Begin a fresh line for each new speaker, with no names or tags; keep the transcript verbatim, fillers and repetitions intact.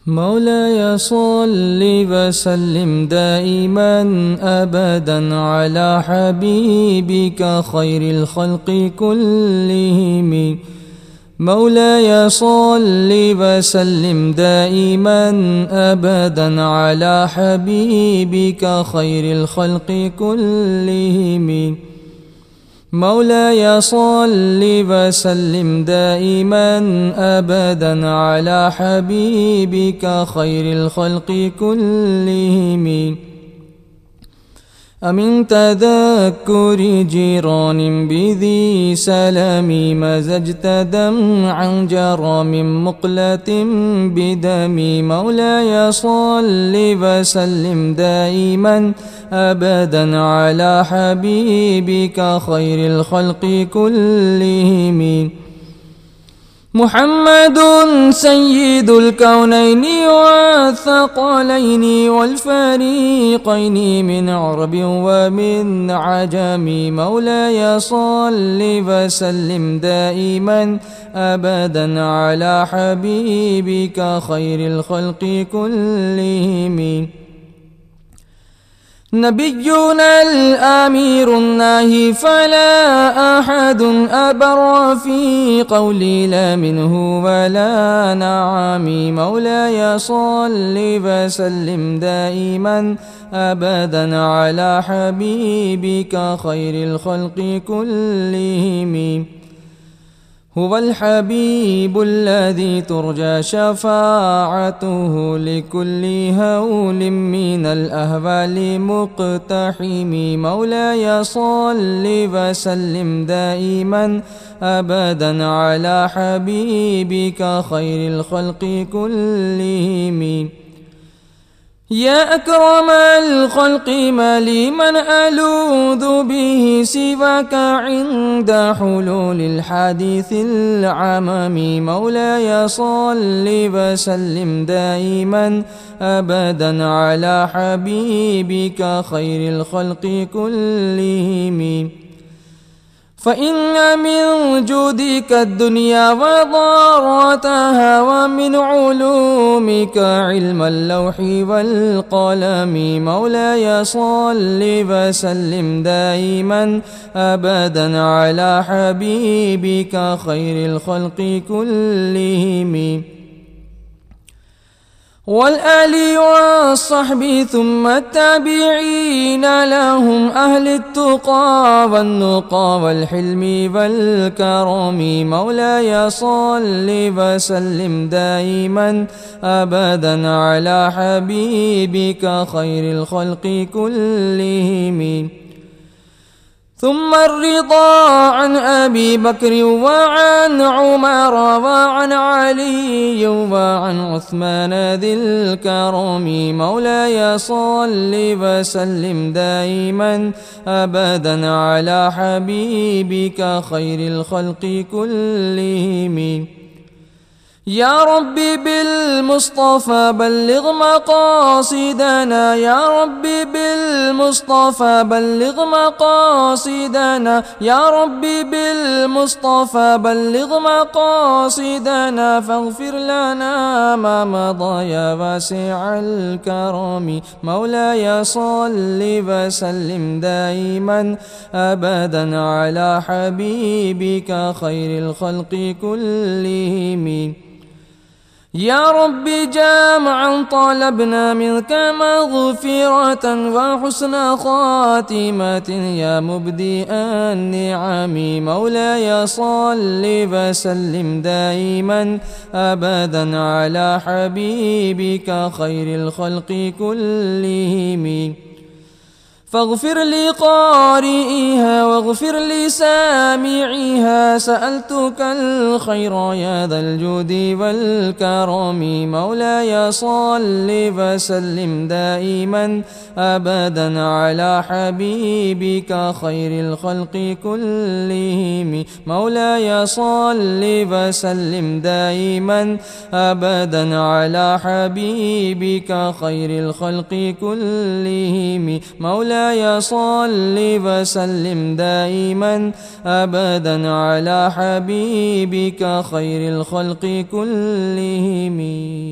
مولاي صل وسلم دائما أبدا على حبيبك خير الخلق كلهم. مولاي صل وسلم دائما أبدا على حبيبك خير الخلق كلهم. مولاي صل وسلم دائما أبدا على حبيبك خير الخلق كلهم. أمن تذكر جيران بذي سلام مزجت دمعا جرى من مقلة بدمي. مولاي صل وسلم دائما أبدا على حبيبك خير الخلق كلهم. محمد سيد الكونين والثقلين والفريقين من عرب ومن عجم. مولاي صل وسلم دائما أبدا على حبيبك خير الخلق كلهم. نبينا الأمير الناهي فلا أحد أبر في قولي لا منه ولا نعم. مولاي صل وسلم دائما أبدا على حبيبك خير الخلق كلهم. هو الحبيب الذي ترجى شفاعته لكل هول من الأهوال مقتحم. مولاي صل وسلم دائما أبدا على حبيبك خير الخلق كلهم. يا أكرم الخلق ما لي من ألوذ به سواك عند حلول الحديث العمم. مولاي صل وسلم دائما أبدا على حبيبك خير الخلق كلهم. فإن من جودك الدنيا وضارتها ومن علومك علم اللوح والقلم. مولاي صل وسلم دائما أبدا على حبيبك خير الخلق كلهم. والآل والصحب ثم التابعين لهم أهل التقى والنقى والحلم والكرم. مولاي صل وسلم دائما أبدا على حبيبك خير الخلق كلهم. ثم الرضا عن أبي بكر وعن عمر وعن علي وعن عثمان ذي الكرم. مولاي صل وسلم دائما أبدا على حبيبك خير الخلق كلهم. يا ربي بالمصطفى بلغ مقاصدنا. يا ربي بالمصطفى بلغ مقاصدنا. يا ربي بالمصطفى بلغ مقاصدنا. فاغفر لنا ما مضى يا واسع الكرم. مولاي صل وسلم دائما أبدا على حبيبك خير الخلق كلهم. يا ربي جامعا طلبنا منك مغفرة وحسن خاتمة يا مبدئ النعم. مولاي صل وسلم دائما أبدا على حبيبك خير الخلق كلهم. فاغفر لقارئها واغفر لسامعها. سألتك الخير يا ذا الجود والكرم. مولاي صل وسلم دائما أبدا على حبيبك خير الخلق كلهم. مولاي صل وسلم دائما أبدا على حبيبك خير الخلق كلهم. مولاي مولاي صل وسلم دائما أبدا على حبيبك خير الخلق كلهم.